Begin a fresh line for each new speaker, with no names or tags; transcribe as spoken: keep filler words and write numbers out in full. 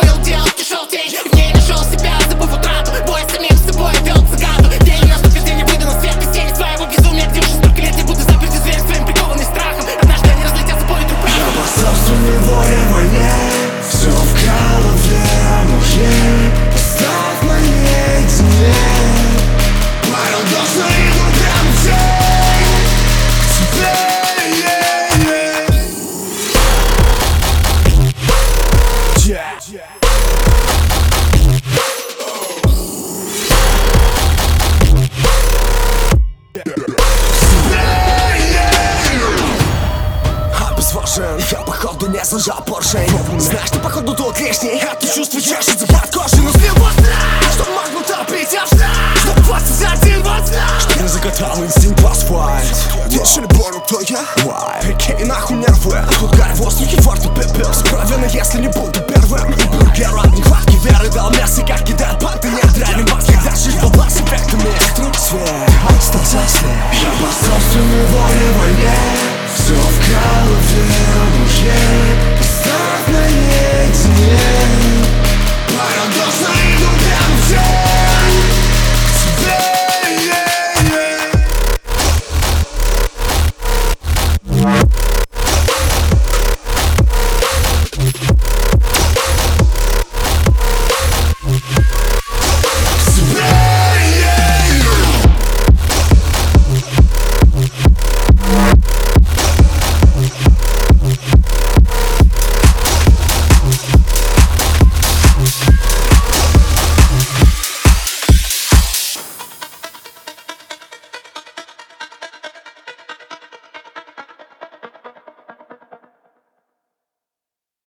Забыл делать желтей, в ней нашел себя, забыв утрату. Бой с самим собой вел цикаду. День наступит, день не выйду на свет без тени своего безумия. Где уже столько лет я буду запертый зверь своим прикованный страхом. Однажды они разлетятся по ветру прахом.
Я по собственной воле войне, все в голове моей. Поставь наедине, парадоксные глаза людей. Тебе, я походу не зажал поршень. Знаешь, ты походу тут лишний. Это чувство чешется под кожей. Но слева страх, что могу топить абстракт. Что двадцать один вот знак, что я закатал инстинкт в асфальт. Еще не понял, кто я? Why? Прикинь, нахуй нервы. Тут гарь в воздухе, форт и пепел. Справлено, если не буду